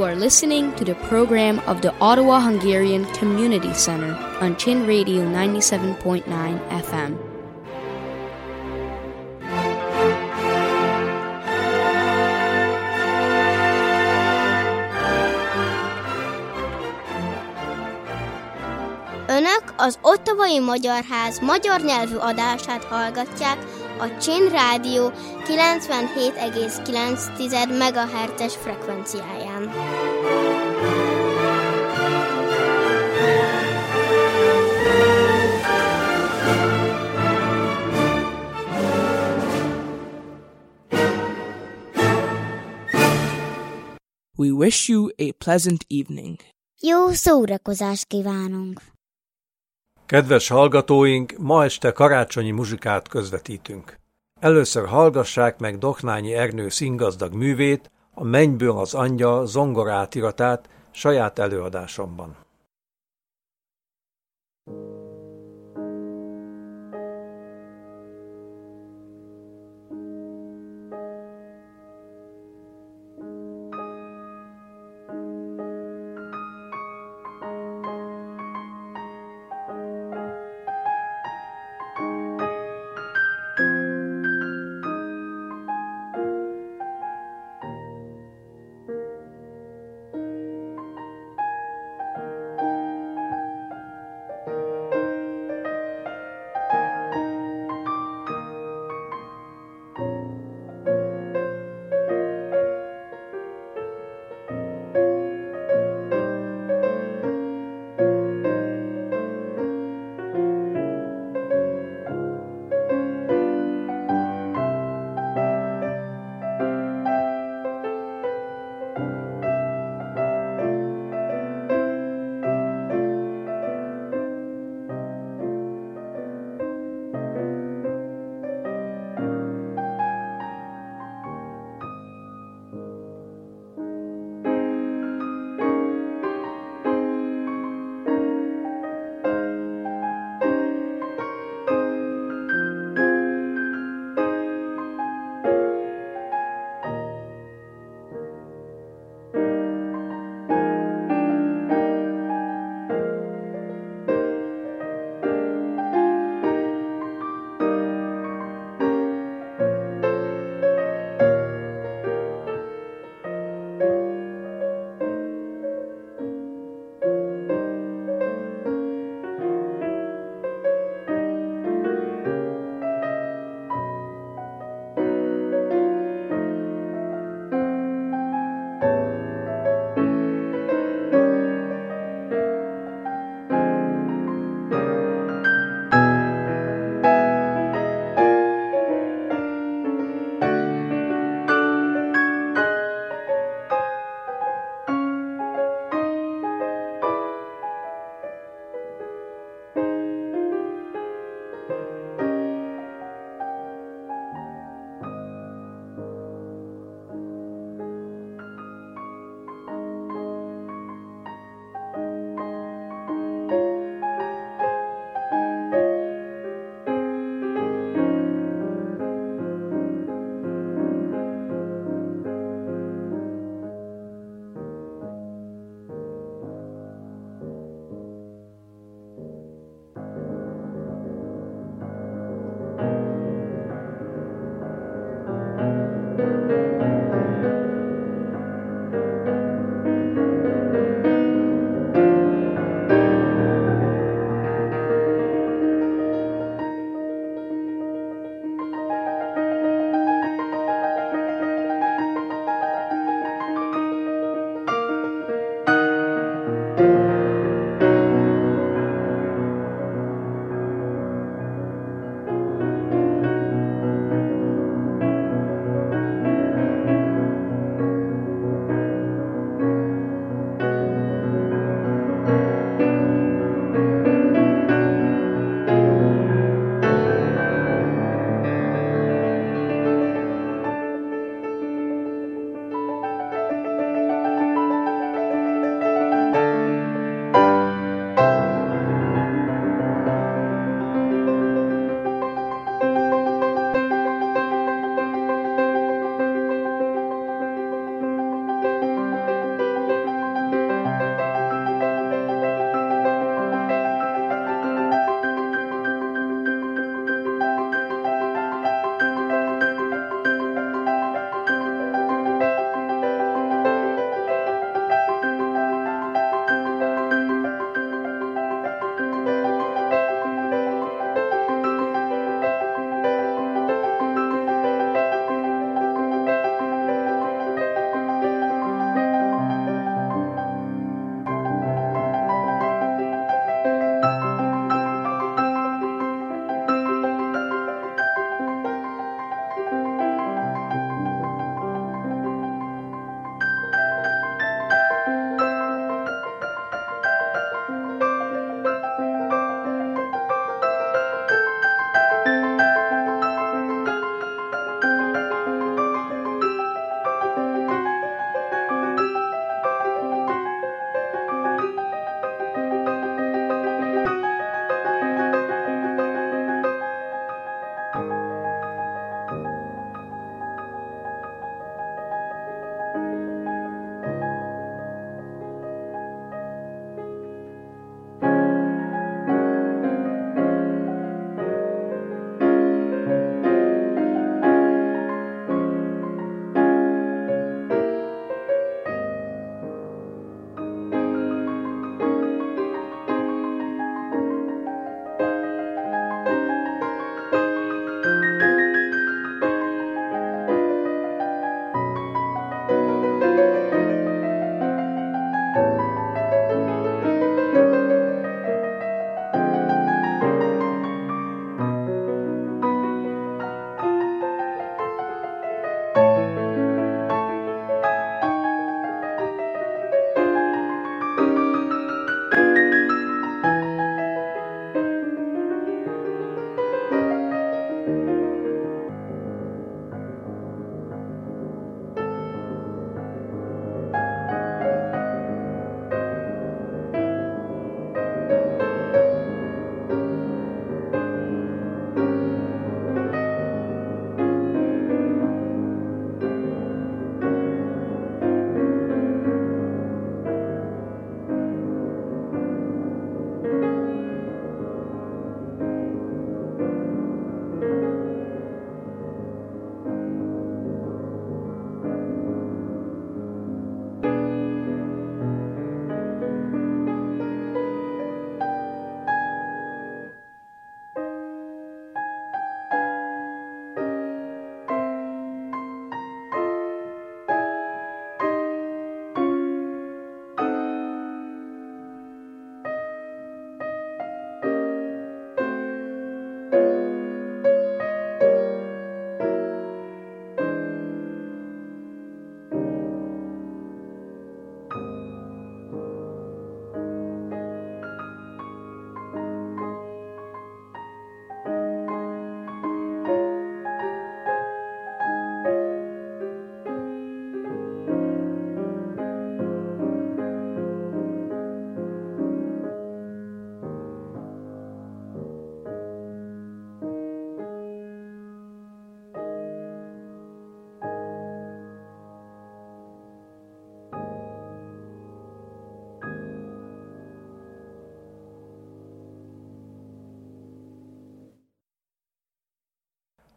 are listening to the program of the Ottawa Hungarian Community Center on Chin Radio 97.9 FM. Önök az Ottawai Magyar Ház magyar nyelvű adását hallgatják a Chin Rádió 97,9 MHz-es frekvenciáján. We wish you a pleasant evening. Jó szórakozást kívánunk! Kedves hallgatóink, ma este karácsonyi muzsikát közvetítünk. Először hallgassák meg Doknányi Ernő színgazdag művét, a Mennyből az angyal zongorátiratát saját előadásomban.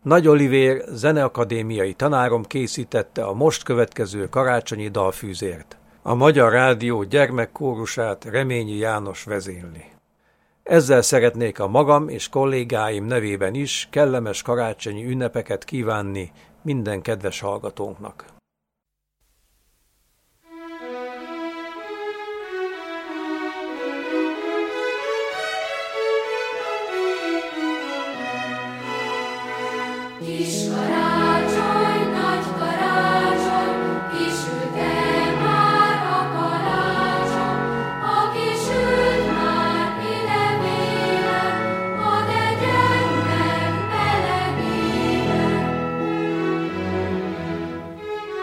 Nagy Olivér zeneakadémiai tanárom készítette a most következő karácsonyi dalfűzért. A Magyar Rádió gyermekkórusát Reményi János vezényli. Ezzel szeretnék a magam és kollégáim nevében is kellemes karácsonyi ünnepeket kívánni minden kedves hallgatónknak. Kis karácsony, nagy karácsony, kisült-e már a karácsony? Aki sült már idevében, ad egy ember melegében.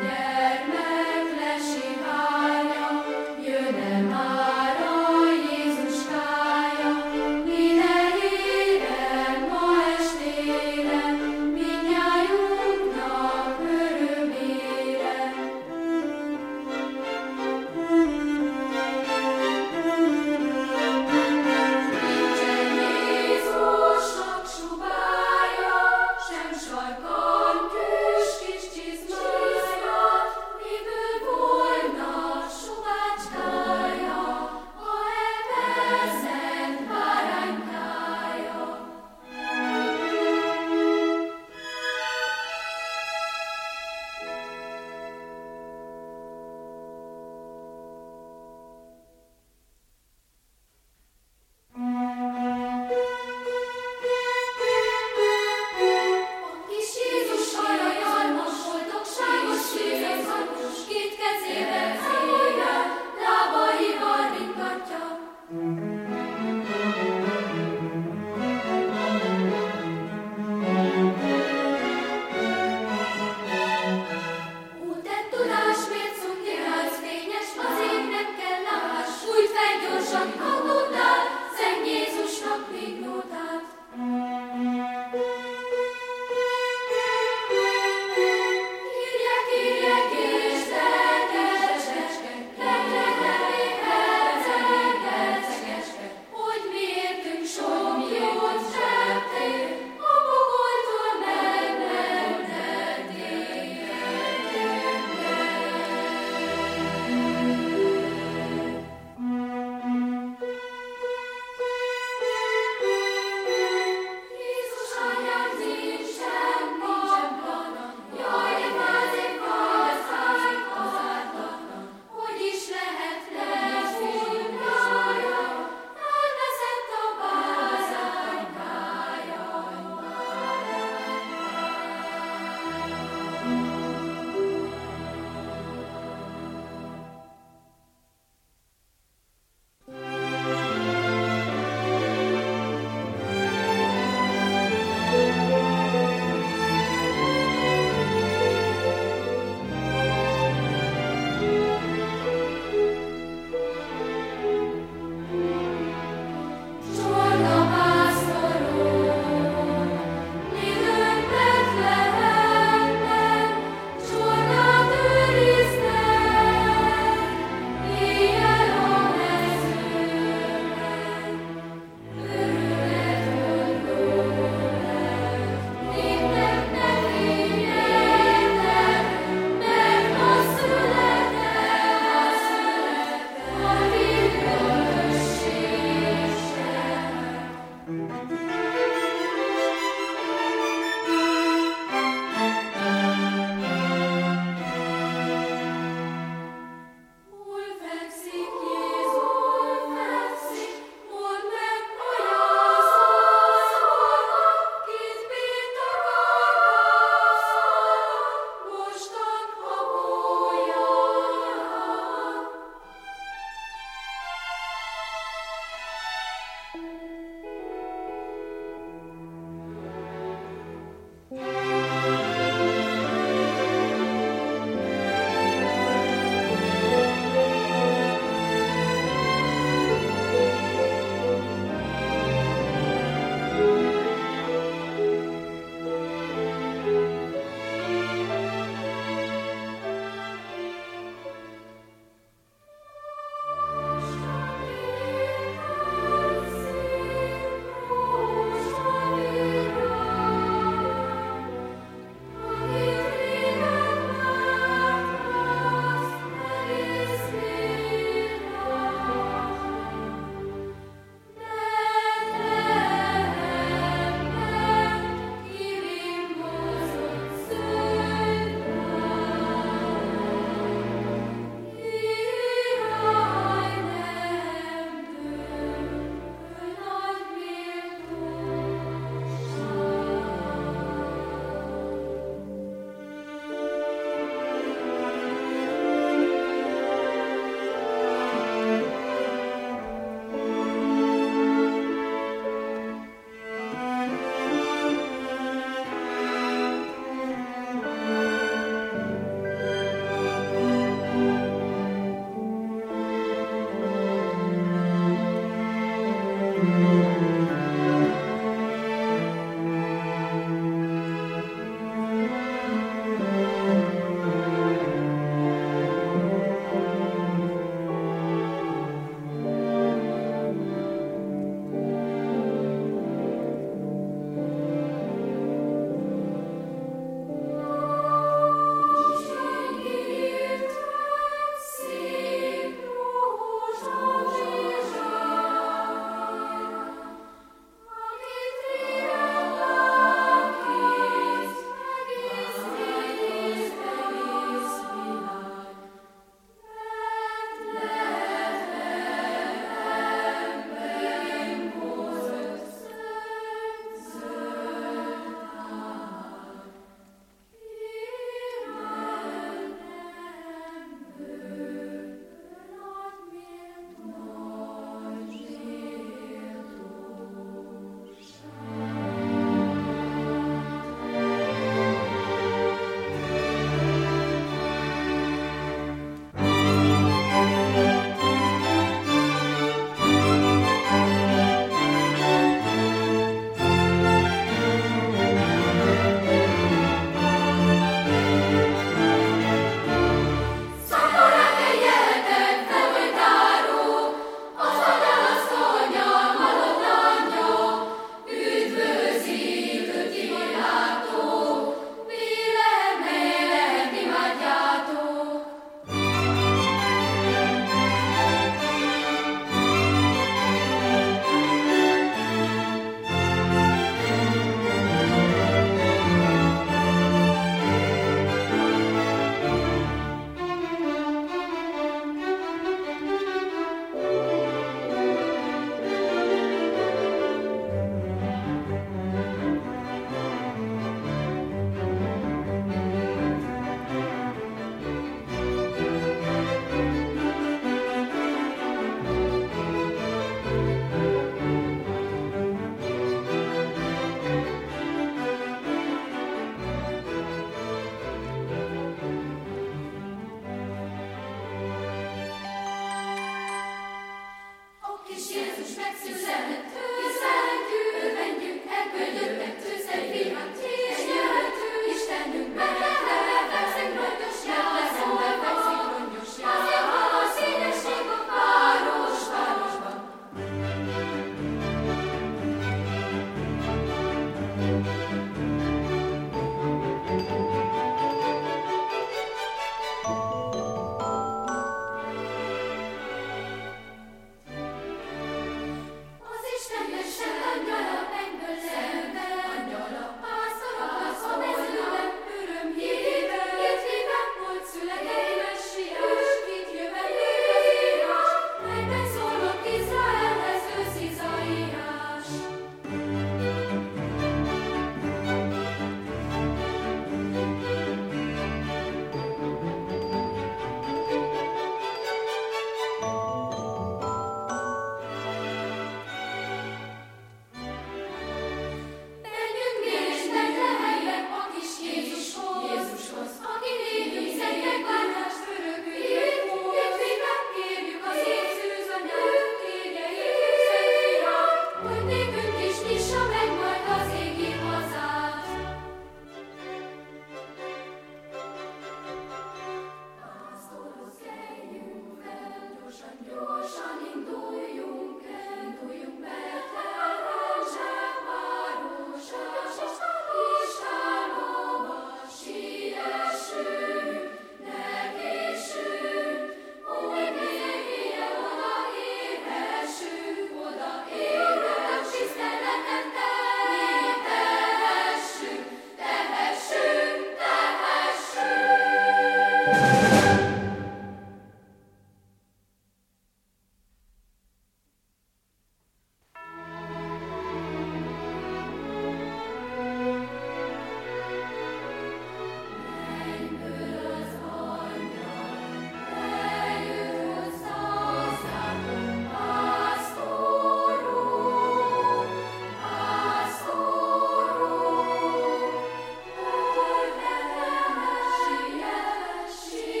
She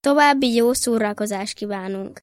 További jó szórakozást kívánunk!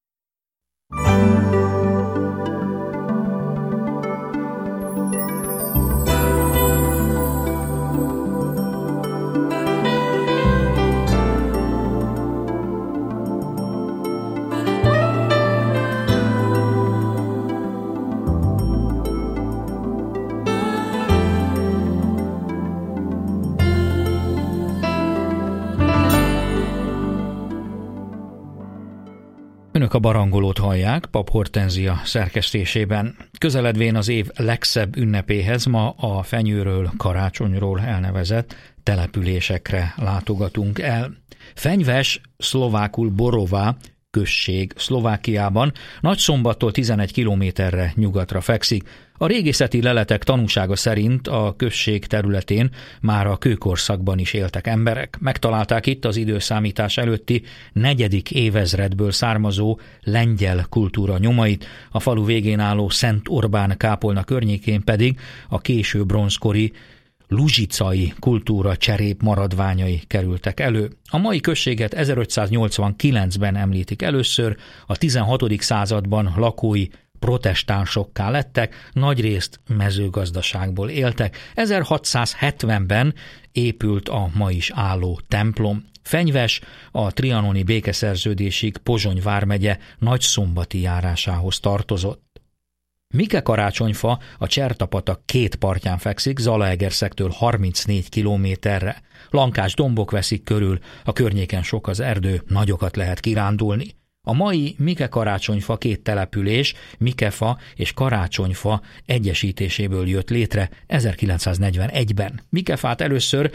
Önök a Barangolót hallják, Pap Hortenzia szerkesztésében. Közeledvén az év legszebb ünnepéhez ma a fenyőről, karácsonyról elnevezett településekre látogatunk el. Fenyves, szlovákul Borová község Szlovákiában, Nagyszombattól 11 kilométerre nyugatra fekszik. A régészeti leletek tanúsága szerint a község területén már a kőkorszakban is éltek emberek. Megtalálták itt az időszámítás előtti 4. évezredből származó lengyel kultúra nyomait, a falu végén álló Szent Orbán kápolna környékén pedig a késő bronzkori luzsicai kultúra cserép maradványai kerültek elő. A mai községet 1589-ben említik először, a 16. században lakói protestánsokká lettek, nagyrészt mezőgazdaságból éltek. 1670-ben épült a ma is álló templom. Fenyves a trianoni békeszerződésig Pozsony vármegye Nagyszombati járásához tartozott. Mike-karácsonyfa a Csertapatak két partján fekszik, Zalaegerszektől 34 kilométerre. Lankás dombok veszik körül, a környéken sok az erdő, nagyokat lehet kirándulni. A mai Mike-karácsonyfa két település, Mikefa és Karácsonyfa egyesítéséből jött létre 1941-ben. Mikefát először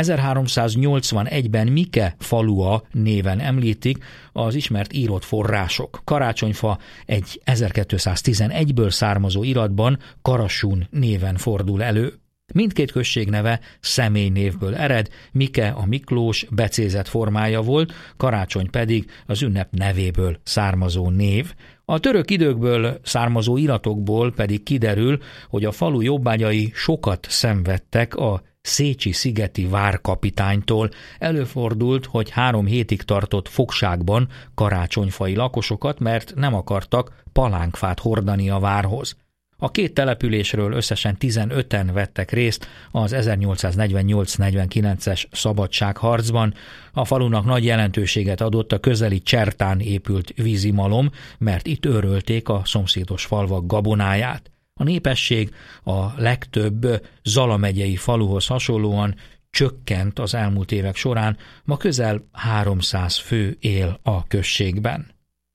1381-ben Mike falua néven említik az ismert írott források. Karácsonyfa egy 1211-ből származó iratban Karasún néven fordul elő. Mindkét község neve személynévből ered, Mike a Miklós becézett formája volt, Karácsony pedig az ünnep nevéből származó név. A török időkből származó iratokból pedig kiderül, hogy a falu jobbágyai sokat szenvedtek a Szécsi-szigeti várkapitánytól. Előfordult, hogy 3 hétig tartott fogságban karácsonyfai lakosokat, mert nem akartak palánkfát hordani a várhoz. A két településről összesen 15-en vettek részt az 1848-49-es szabadságharcban. A falunak nagy jelentőséget adott a közeli Csertán épült vízimalom, mert itt őrölték a szomszédos falvak gabonáját. A népesség a legtöbb Zala megyei faluhoz hasonlóan csökkent az elmúlt évek során, ma közel 300 fő él a községben.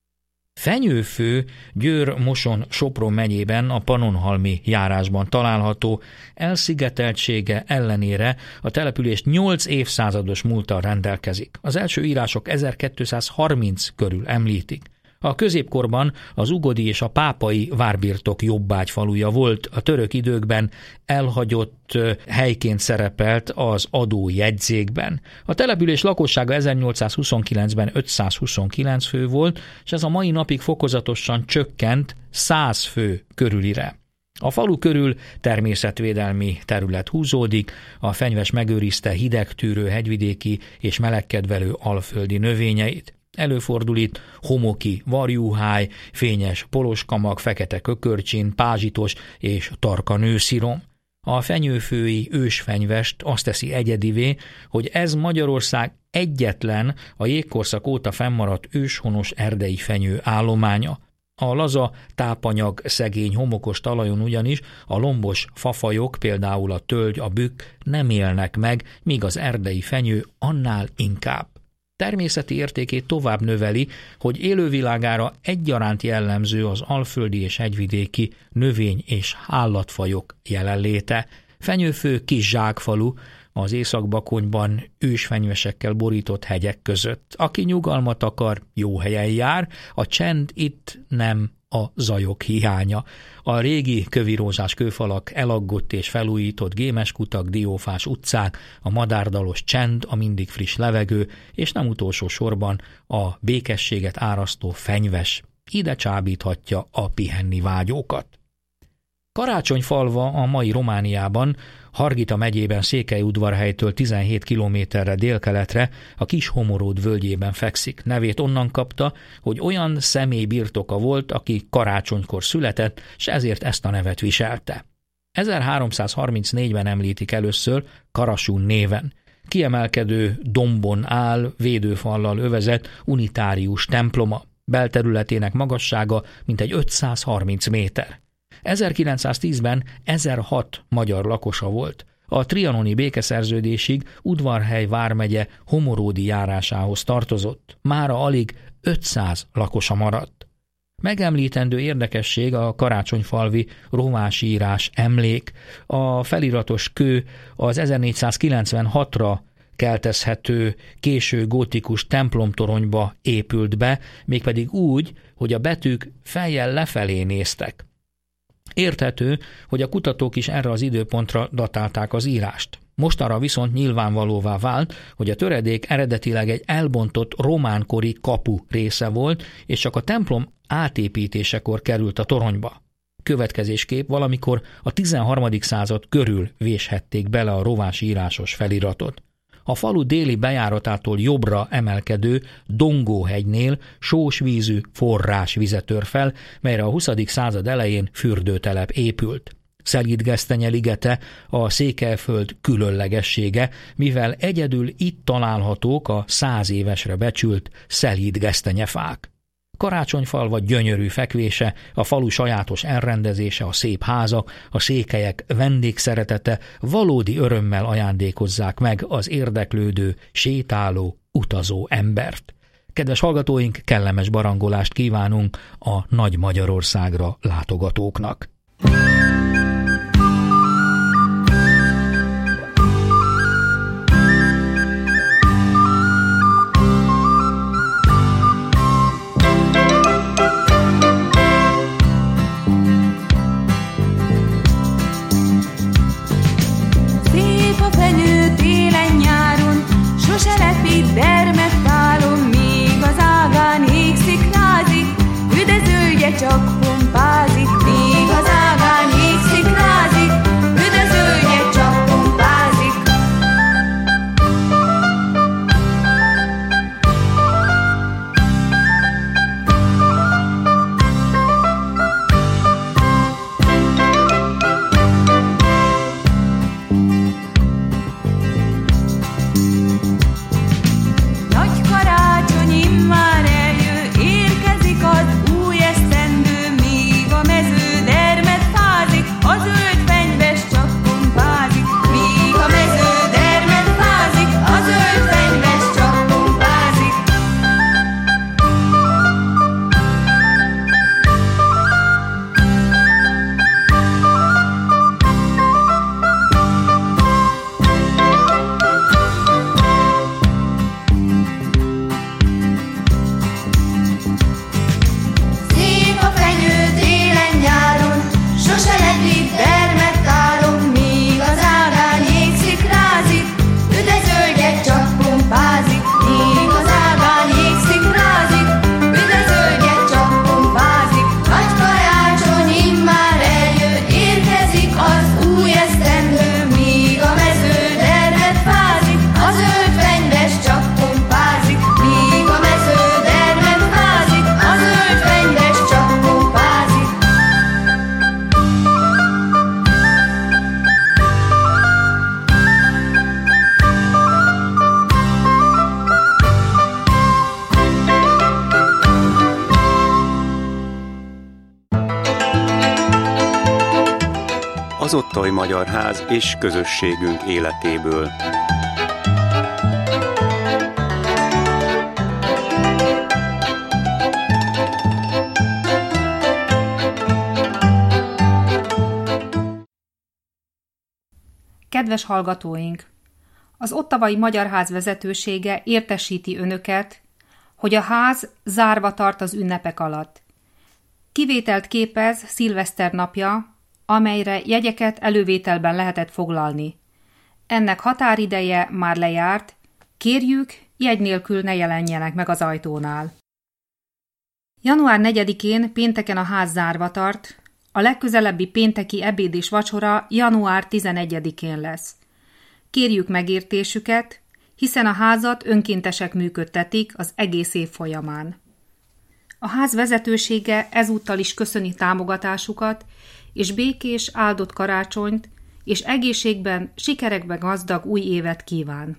Fenyőfő Győr-Moson-Sopron megyében a Pannonhalmi járásban található, elszigeteltsége ellenére a település 8 évszázados múlttal rendelkezik. Az első írások 1230 körül említik. A középkorban az ugodi és a pápai várbirtok jobbágyfaluja volt, a török időkben elhagyott helyként szerepelt az adójegyzékben. A település lakossága 1829-ben 529 fő volt, és ez a mai napig fokozatosan csökkent 100 fő körülire. A falu körül természetvédelmi terület húzódik, a fenyves megőrizte hidegtűrő hegyvidéki és melegkedvelő alföldi növényeit. Előfordul itt homoki varjúháj, fényes poloskamag, fekete kökörcsin, pázsitos és tarka nőszirom. A fenyőfői ősfenyvest azt teszi egyedivé, hogy ez Magyarország egyetlen a jégkorszak óta fennmaradt őshonos erdei fenyő állománya. A laza, tápanyag szegény homokos talajon ugyanis a lombos fafajok, például a tölgy, a bükk nem élnek meg, míg az erdei fenyő annál inkább. Természeti értékét tovább növeli, hogy élővilágára egyaránt jellemző az alföldi és hegyvidéki növény- és állatfajok jelenléte. Fenyőfő kis zsákfalu, az Észak-Bakonyban ősfenyvesekkel borított hegyek között. Aki nyugalmat akar, jó helyen jár, a csend itt nem a zajok hiánya. A régi kövirózsás kőfalak, elaggott és felújított gémeskutak, diófás utcák, a madárdalos csend, a mindig friss levegő, és nem utolsó sorban a békességet árasztó fenyves ide csábíthatja a pihenni vágyókat. Karácsonyfalva a mai Romániában, Hargita megyében Székelyudvarhelytől 17 kilométerre délkeletre a Kis Homoród völgyében fekszik. Nevét onnan kapta, hogy olyan személy birtoka volt, aki karácsonykor született, s ezért ezt a nevet viselte. 1334-ben említik először Karasún néven. Kiemelkedő dombon áll, védőfallal övezett unitárius temploma. Belterületének magassága mintegy 530 méter. 1910-ben 1006 magyar lakosa volt. A trianoni békeszerződésig Udvarhely vármegye Homoródi járásához tartozott. Mára alig 500 lakosa maradt. Megemlítendő érdekesség a karácsonyfalvi rovásírás emlék. A feliratos kő az 1496-ra keltezhető késő gótikus templomtoronyba épült be, mégpedig úgy, hogy a betűk fejjel lefelé néztek. Érthető, hogy a kutatók is erre az időpontra datálták az írást. Mostanra viszont nyilvánvalóvá vált, hogy a töredék eredetileg egy elbontott románkori kapu része volt, és csak a templom átépítésekor került a toronyba. Következésképp valamikor a 13. század körül véshették bele a rovásírásos feliratot. A falu déli bejáratától jobbra emelkedő Dongóhegynél sósvízű forrásvizet tör fel, melyre a 20. század elején fürdőtelep épült. Szelídgesztenye ligete a Székelyföld különlegessége, mivel egyedül itt találhatók a 100 évesre becsült szelídgesztenyefák. Karácsonyfalva gyönyörű fekvése, a falu sajátos elrendezése, a szép házak, a székelyek vendégszeretete valódi örömmel ajándékozzák meg az érdeklődő, sétáló, utazó embert. Kedves hallgatóink, kellemes barangolást kívánunk a Nagy Magyarországra látogatóknak. Sose lepít dermet tálom, míg az ágán égszik, rázik, üdezőlje csak pompázik, míg az ágán égszik, rázik, üdezőlje csak pompázik. Az Ottai Magyar Ház és közösségünk életéből. Kedves hallgatóink! Az Ottavai Magyar Ház vezetősége értesíti önöket, hogy a ház zárva tart az ünnepek alatt. Kivételt képez szilveszter napja, amelyre jegyeket elővételben lehetett foglalni. Ennek határideje már lejárt, kérjük, jegy nélkül ne jelenjenek meg az ajtónál. Január 4-én pénteken a ház zárva tart, A legközelebbi pénteki ebéd és vacsora január 11-én lesz. Kérjük megértésüket, hiszen a házat önkéntesek működtetik az egész év folyamán. A ház vezetősége ezúttal is köszöni támogatásukat, és békés, áldott karácsonyt, és egészségben, sikerekben gazdag új évet kíván.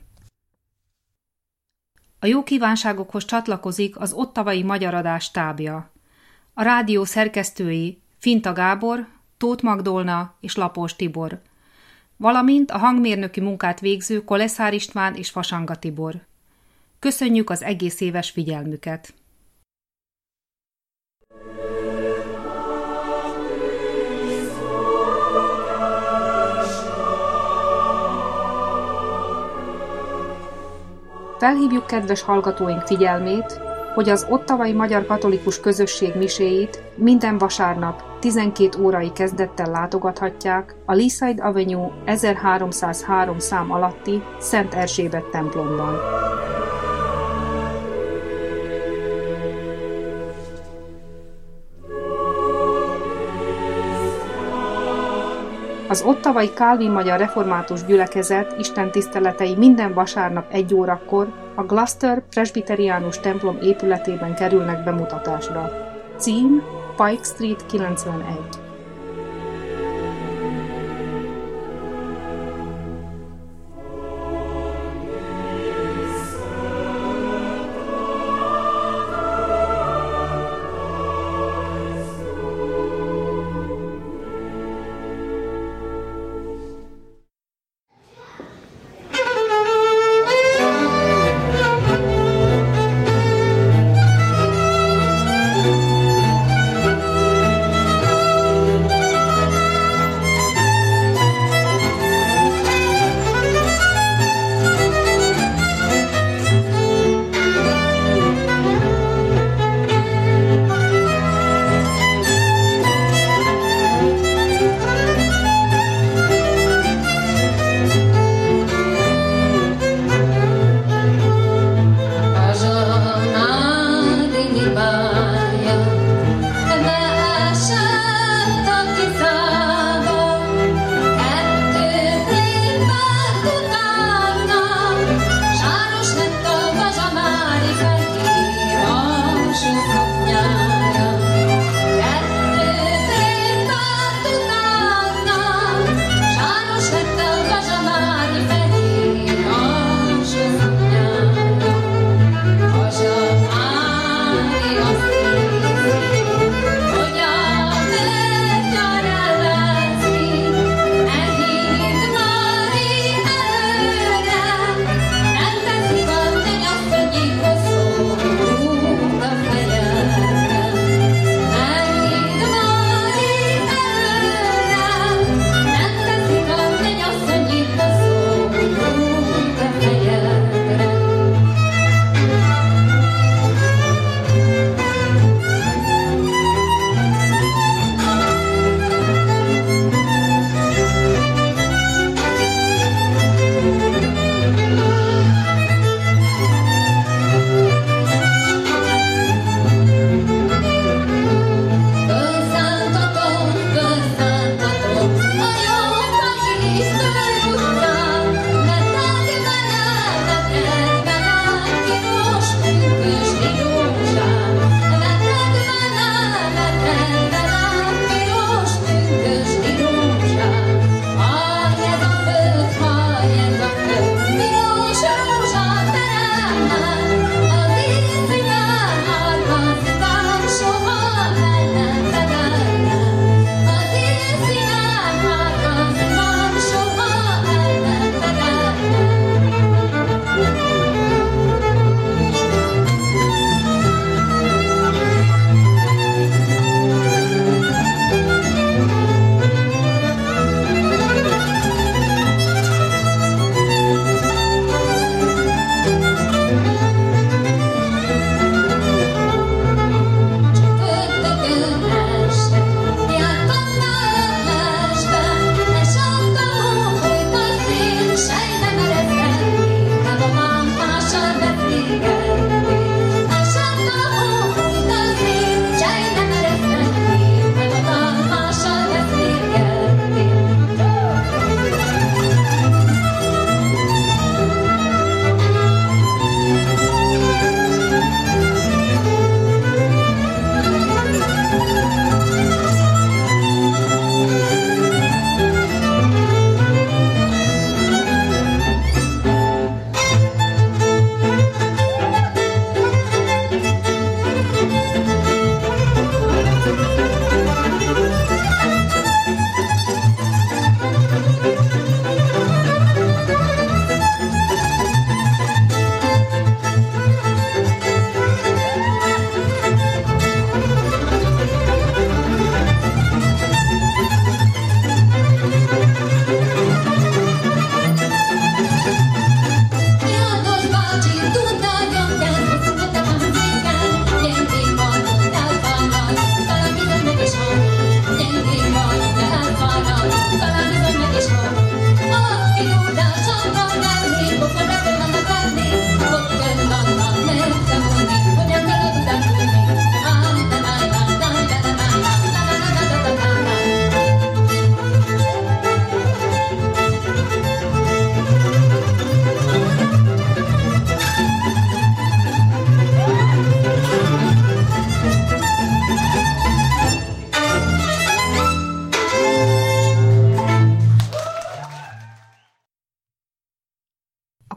A jó kívánságokhoz csatlakozik az ottavai magyar adás stábja. A rádió szerkesztői Finta Gábor, Tóth Magdolna és Lapós Tibor, valamint a hangmérnöki munkát végző Koleszár István és Fasanga Tibor. Köszönjük az egész éves figyelmüket! Felhívjuk kedves hallgatóink figyelmét, hogy az ottavai magyar katolikus közösség miséit minden vasárnap 12 órai kezdettel látogathatják a Leaside Avenue 1303 szám alatti Szent Erzsébet templomban. Az ottavai Kálvin Magyar Református Gyülekezet istentiszteletei minden vasárnap 1 órakor a Gloucester Presbyteriánus templom épületében kerülnek bemutatásra. Cím Pike Street 91.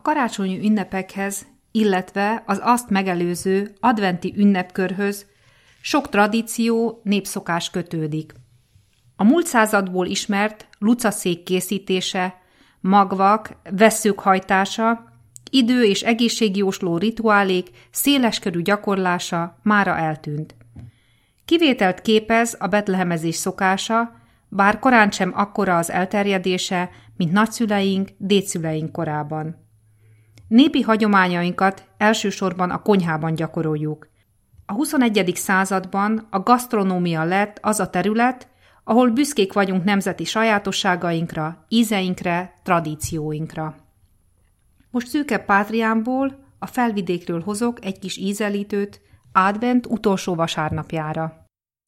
karácsonyi ünnepekhez, illetve az azt megelőző adventi ünnepkörhöz sok tradíció, népszokás kötődik. A múlt századból ismert lucaszék készítése, magvak, vesszők hajtása, idő- és egészségjósló rituálék széleskörű gyakorlása mára eltűnt. Kivételt képez a betlehemezés szokása, bár korán sem akkora az elterjedése, mint nagyszüleink, dédszüleink korában. Népi hagyományainkat elsősorban a konyhában gyakoroljuk. A 21. században a gasztronómia lett az a terület, ahol büszkék vagyunk nemzeti sajátosságainkra, ízeinkre, tradícióinkra. Most szűkebb Pátriánból, a Felvidékről hozok egy kis ízelítőt advent utolsó vasárnapjára.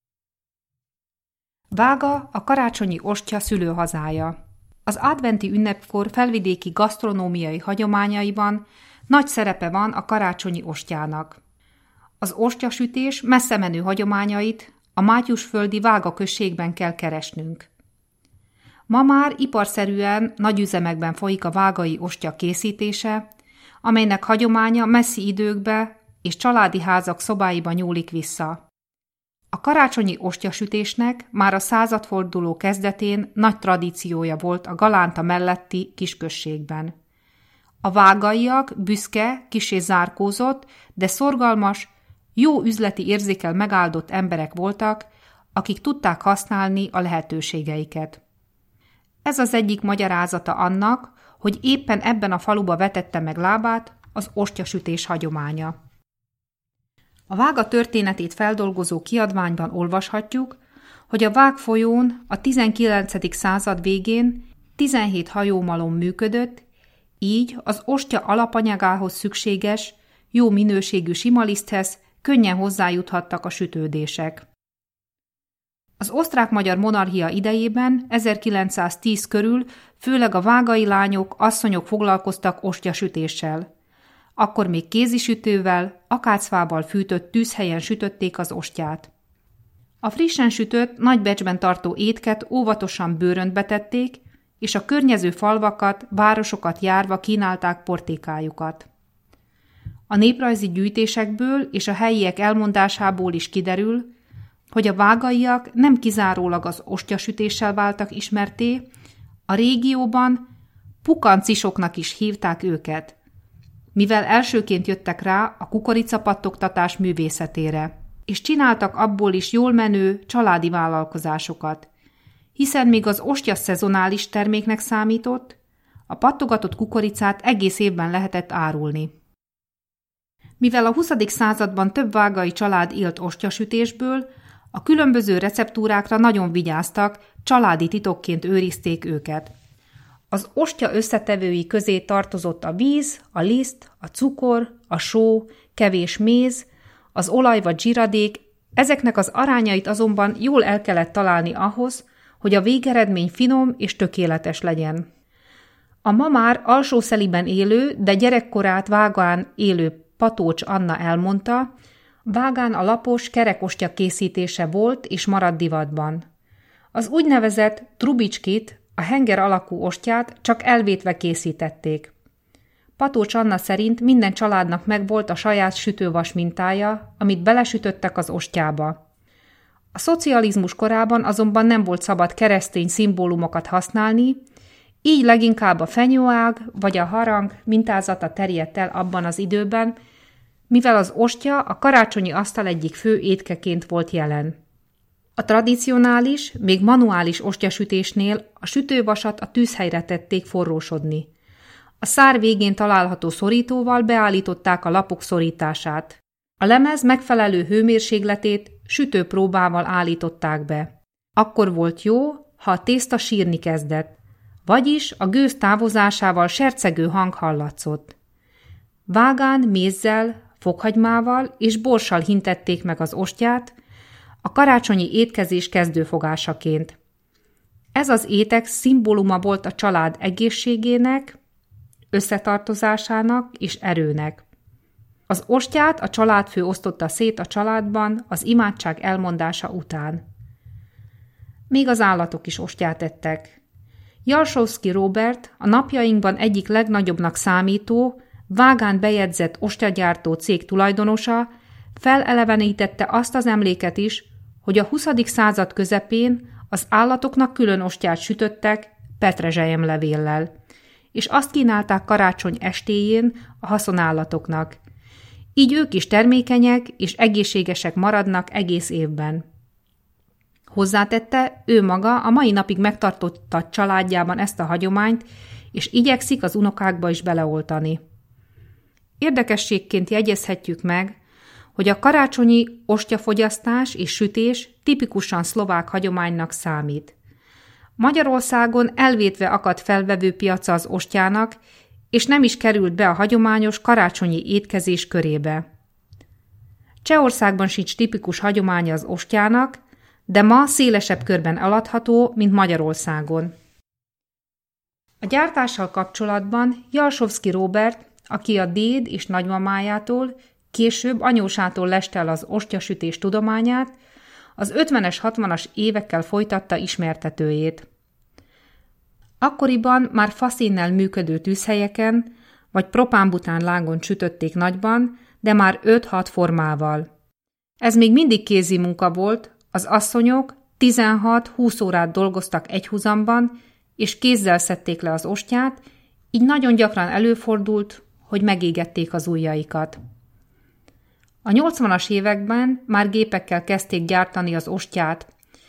Vága a karácsonyi ostya szülőhazája. Az adventi ünnepkor felvidéki gasztronómiai hagyományaiban nagy szerepe van a karácsonyi ostyának. Az ostyasütés messzemenő hagyományait a mátyusföldi Vága községben kell keresnünk. Ma már iparszerűen nagy üzemekben folyik a vágai ostya készítése, amelynek hagyománya messzi időkbe és családi házak szobáiba nyúlik vissza. A karácsonyi ostyasütésnek már a századforduló kezdetén nagy tradíciója volt a Galánta melletti kisközségben. A vágaiak büszke, kissé zárkózott, de szorgalmas, jó üzleti érzékkel megáldott emberek voltak, akik tudták használni a lehetőségeiket. Ez az egyik magyarázata annak, hogy éppen ebben a faluba vetette meg lábát az ostyasütés hagyománya. A Vága történetét feldolgozó kiadványban olvashatjuk, hogy a Vág folyón a 19. század végén 17 hajómalom működött, így az ostya alapanyagához szükséges, jó minőségű simaliszthez könnyen hozzájuthattak a sütődések. Az osztrák-magyar monarchia idejében 1910 körül főleg a vágai lányok, asszonyok foglalkoztak ostyasütéssel. Akkor még kézisütővel, akácfával fűtött tűzhelyen sütötték az ostyát. A frissen sütött, nagy becsben tartó étket óvatosan bőröntbe tették, és a környező falvakat, városokat járva kínálták portékájukat. A néprajzi gyűjtésekből és a helyiek elmondásából is kiderül, hogy a vágaiak nem kizárólag az ostyasütéssel váltak ismertté, a régióban pukancisoknak is hívták őket, mivel elsőként jöttek rá a kukoricapattogtatás művészetére, és csináltak abból is jól menő családi vállalkozásokat, hiszen még az ostya szezonális terméknek számított, a pattogatott kukoricát egész évben lehetett árulni. Mivel a 20. században több vágai család élt ostyasütésből, a különböző receptúrákra nagyon vigyáztak, családi titokként őrizték őket. Az ostya összetevői közé tartozott a víz, a liszt, a cukor, a só, kevés méz, az olaj vagy zsiradék, ezeknek az arányait azonban jól el kellett találni ahhoz, hogy a végeredmény finom és tökéletes legyen. A ma már Alsószeliben élő, de gyerekkorát Vágán élő Patócs Anna elmondta, Vágán a lapos kerekostya készítése volt és maradt divatban. Az úgynevezett trubicskit, a henger alakú ostyát csak elvétve készítették. Patócs Anna szerint minden családnak megvolt a saját sütővas mintája, amit belesütöttek az ostyába. A szocializmus korában azonban nem volt szabad keresztény szimbólumokat használni, így leginkább a fenyőág vagy a harang mintázata terjedt el abban az időben, mivel az ostya a karácsonyi asztal egyik fő étkeként volt jelen. A tradicionális, még manuális ostyasütésnél a sütővasat a tűzhelyre tették forrósodni. A szár végén található szorítóval beállították a lapok szorítását. A lemez megfelelő hőmérsékletét sütőpróbával állították be. Akkor volt jó, ha a tészta sírni kezdett, vagyis a gőz távozásával sercegő hang hallatszott. Vágán mézzel, fokhagymával és borssal hintették meg az ostyát, a karácsonyi étkezés kezdőfogásaként. Ez az étek szimbóluma volt a család egészségének, összetartozásának és erőnek. Az ostyát a családfő osztotta szét a családban az imádság elmondása után. Még az állatok is ostyát ettek. Jalsowski Róbert, a napjainkban egyik legnagyobbnak számító, vágán bejegyzett ostyagyártó cég tulajdonosa felelevenítette azt az emléket is, hogy a 20. század közepén az állatoknak külön ostját sütöttek petrezselyemlevéllel, és azt kínálták karácsony estéjén a haszonállatoknak. Így ők is termékenyek és egészségesek maradnak egész évben. Hozzátette, ő maga a mai napig megtartotta családjában ezt a hagyományt, és igyekszik az unokákba is beleoltani. Érdekességként jegyezhetjük meg, hogy a karácsonyi ostyafogyasztás és sütés tipikusan szlovák hagyománynak számít. Magyarországon elvétve akadt felvevő piaca az ostjának, és nem is került be a hagyományos karácsonyi étkezés körébe. Csehországban sincs tipikus hagyománya az ostjának, de ma szélesebb körben eladható, mint Magyarországon. A gyártással kapcsolatban Jalsowski Róbert, aki a déd és nagymamájától, később anyósától leste el az ostyasütés tudományát, az 50-es, 60-as évekkel folytatta ismertetőjét. Akkoriban már faszénnel működő tűzhelyeken vagy propánbután lágon sütötték nagyban, de már 5-6 formával. Ez még mindig kézi munka volt, az asszonyok 16-20 órát dolgoztak egyhuzamban, és kézzel szedték le az ostját, így nagyon gyakran előfordult, hogy megégették az ujjaikat. A 80-as években már gépekkel kezdték gyártani az ostját.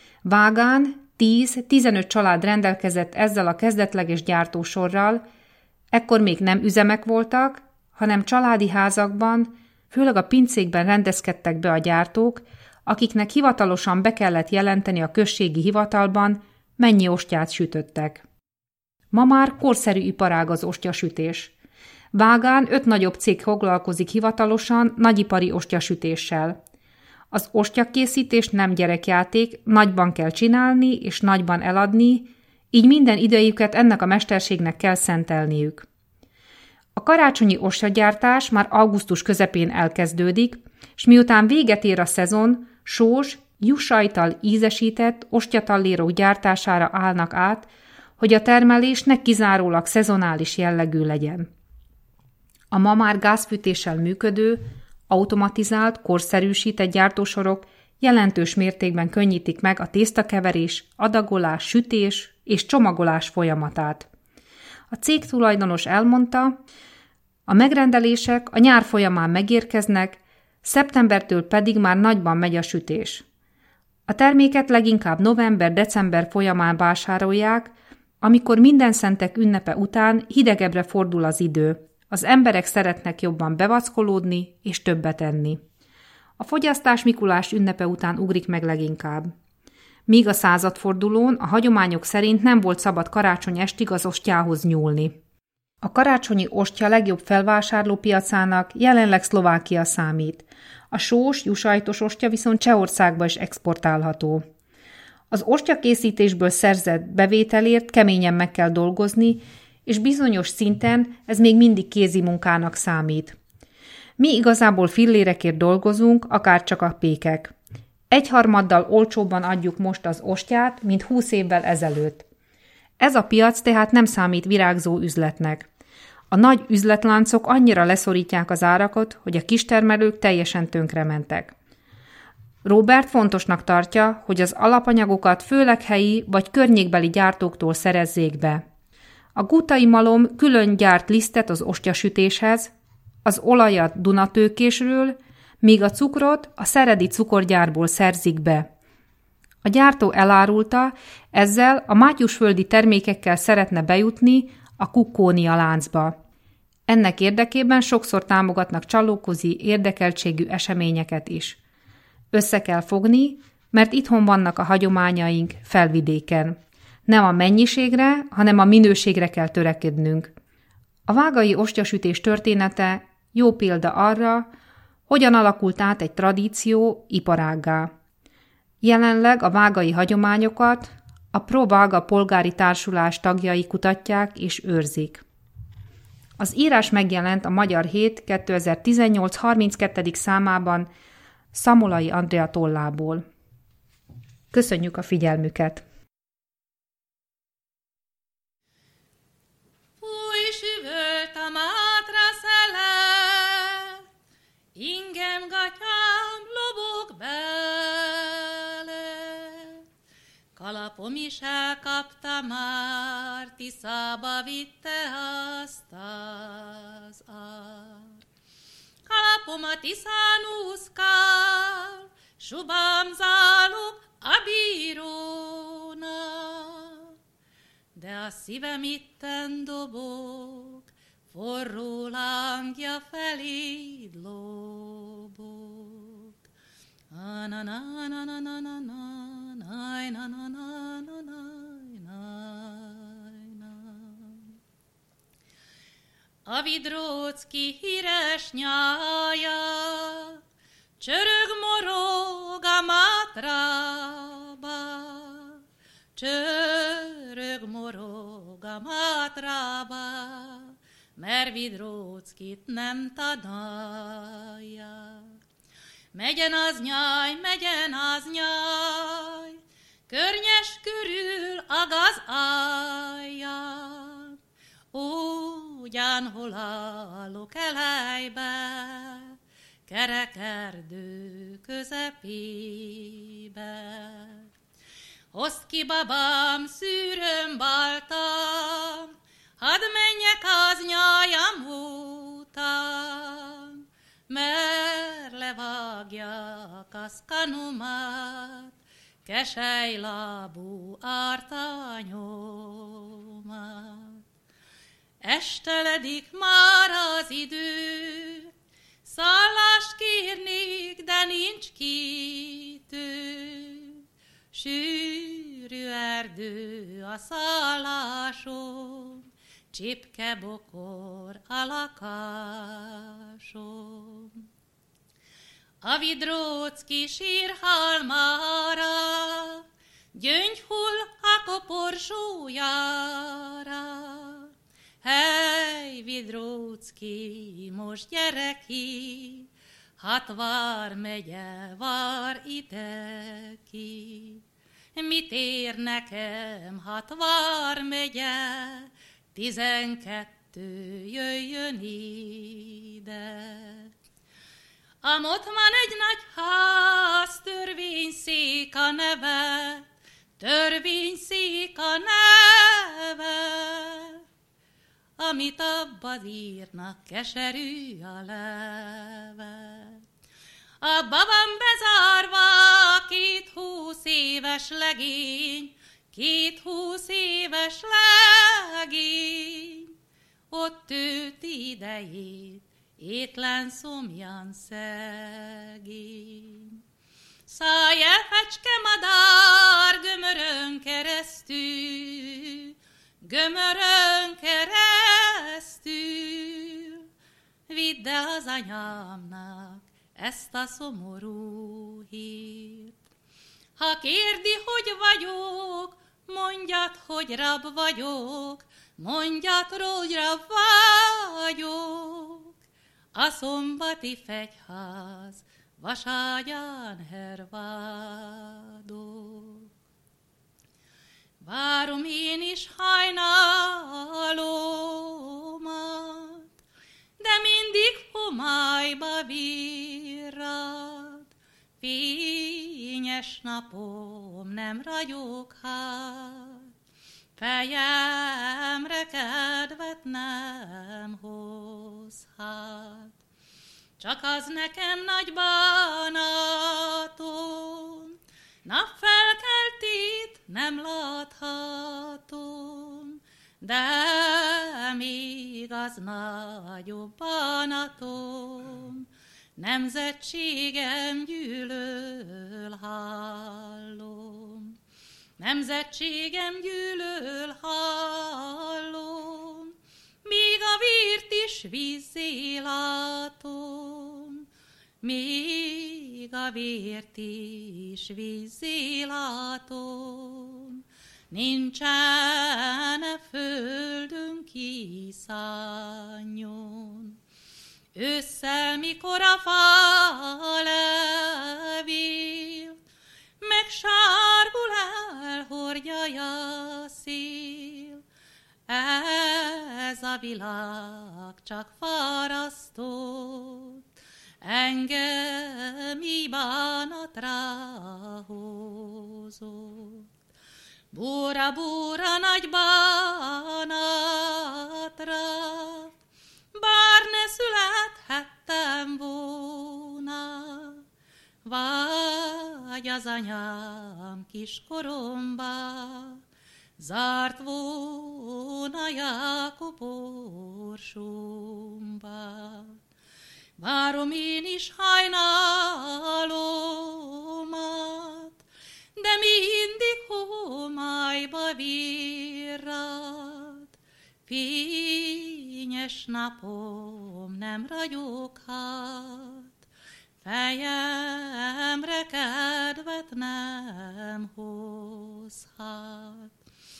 Vágán 10-15 család rendelkezett ezzel a kezdetleges gyártósorral, ekkor még nem üzemek voltak, hanem családi házakban, főleg a pincékben rendezkedtek be a gyártók, akiknek hivatalosan be kellett jelenteni a községi hivatalban, mennyi ostját sütöttek. Ma már korszerű iparág az ostyasütés. Vágán 5 nagyobb cég foglalkozik hivatalosan nagyipari ostyasütéssel. Az ostyakészítés nem gyerekjáték, nagyban kell csinálni és nagyban eladni, így minden idejüket ennek a mesterségnek kell szentelniük. A karácsonyi ostyagyártás már augusztus közepén elkezdődik, és miután véget ér a szezon, sós, jussajttal ízesített ostyatallérók gyártására állnak át, hogy a termelés ne kizárólag szezonális jellegű legyen. A ma már gázfűtéssel működő, automatizált, korszerűsített gyártósorok jelentős mértékben könnyítik meg a tésztakeverés, adagolás, sütés és csomagolás folyamatát. A cég tulajdonos elmondta, a megrendelések a nyár folyamán megérkeznek, szeptembertől pedig már nagyban megy a sütés. A terméket leginkább november-december folyamán vásárolják, amikor mindenszentek ünnepe után hidegebbre fordul az idő. Az emberek szeretnek jobban bevackolódni és többet enni. A fogyasztás Mikulás ünnepe után ugrik meg leginkább. Míg a századfordulón a hagyományok szerint nem volt szabad karácsony estig az ostjához nyúlni. A karácsonyi ostya legjobb felvásárlópiacának jelenleg Szlovákia számít. A sós, jussajtos ostya viszont Csehországba is exportálható. Az ostyakészítésből szerzett bevételért keményen meg kell dolgozni, és bizonyos szinten ez még mindig kézi munkának számít. Mi igazából fillérekért dolgozunk, akárcsak a pékek. 1/3 olcsóbban adjuk most az ostját, mint 20 évvel ezelőtt. Ez a piac tehát nem számít virágzó üzletnek. A nagy üzletláncok annyira leszorítják az árakat, hogy a kistermelők teljesen tönkrementek. Róbert fontosnak tartja, hogy az alapanyagokat főleg helyi vagy környékbeli gyártóktól szerezzék be. A gutai malom külön gyárt lisztet az ostjasütéshez, az olajat Dunatőkésről, míg a cukrot a szeredi cukorgyárból szerzik be. A gyártó elárulta, ezzel a mátyusföldi termékekkel szeretne bejutni a Kukkónia láncba. Ennek érdekében sokszor támogatnak csalókozi, érdekeltségű eseményeket is. Össze kell fogni, mert itthon vannak a hagyományaink felvidéken. Nem a mennyiségre, hanem a minőségre kell törekednünk. A vágai ostjasütés története jó példa arra, hogyan alakult át egy tradíció iparággá. Jelenleg a vágai hagyományokat a Pro Vága polgári társulás tagjai kutatják és őrzik. Az írás megjelent a Magyar Hét 2018. 32. számában Szamolai Andrea tollából. Köszönjük a figyelmüket! ha már Tiszába vitte azt az ár. Kalapom a Tiszán úszkál, subám zálog a bírónak, de a szívem itten dobog, forró lángja feléd lobog. A Vidróczki híres nyája csörög morog a Mátrába, csörög morog a Mátrába, mert Vidróckit nem tanálják. Megyen az nyáj, környes körül a gazáján, ugyanhol állok elejbe, kerek erdő közepébe. Hozd ki, babám, szűröm baltam, hadd menjek az nyájam után, mert levágják az kanomát, keselylábú ártányomát. Esteledik már az idő, szállást kérnék, de nincs kitő. Sűrű erdő a szállásom, csipke-bokor a lakásom. A Vidróczki sírhalmára gyöngy hull a koporsójára. Hely, Vidróczki, most gyere ki, Hatvár megye vár ide ki. Mit ér nekem Hatvár megye, 12 jöjjön ide. Amott van egy nagy ház, törvényszék a neve, törvényszék a neve. Amit abba írnak, keserű a leve. Abba van bezárva 2 éves legény, 2 éves legény. Ott tőt idejét, étlen szomjan szegény. Szállj el, fecske madár, gömörön keresztül, gömörön keresztül. Vidd el az anyámnak ezt a szomorú hírt. Ha kérdi, hogy vagyok, mondjad, hogy rab vagyok, mondjad, hogy rab vagyok. A szombati fegyház vaságyán hervádok. Várom én is hajnalomat, de mindig homályba virrad. Fényes napom nem ragyog hát, fejemre kedvet nem hozhat. Csak az nekem nagy bánatom, napfelkeltét nem láthatom, de még az nagyobb bánatom, nemzetségem gyűlöl hallom. Nemzetségem gyűlöl hallom, míg a vért is vízzé látom, még a vért is vízzé látom. Nincsen a földön kiszálljon. Ősszel, mikor a fa levél, megsárgul, elhordja a szél. Ez a világ csak fárasztott, engem így bánatra hozott. Búra-búra nagy bánatra, bár ne születhettem volna, vagy az anyám kiskoromba zárt volna Jákob orsomba. Várom én is hajnalomat, de mindig homályba virrad. Fényes napom nem ragyoghat, fejemre kedvet nem hozhat.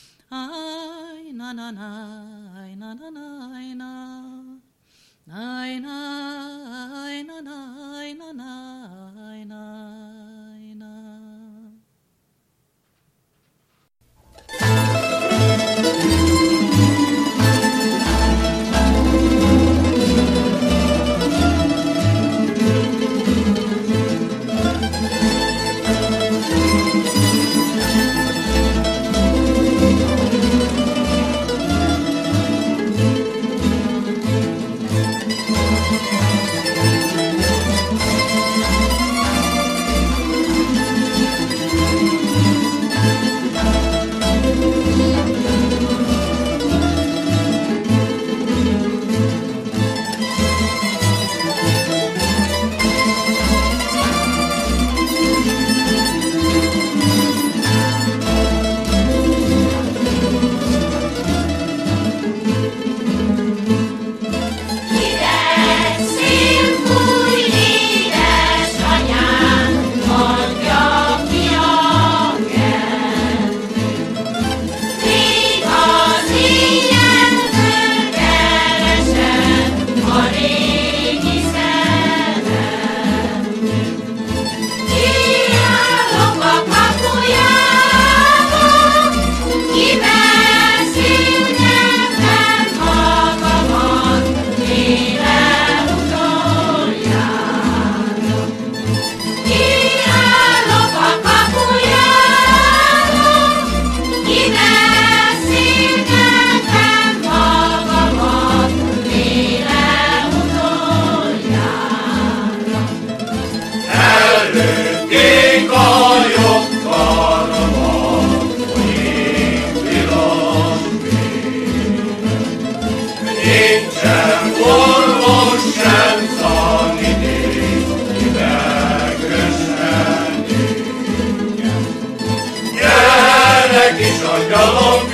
Aj, na na na, na na na na, na na na na na na. Kis angyalom,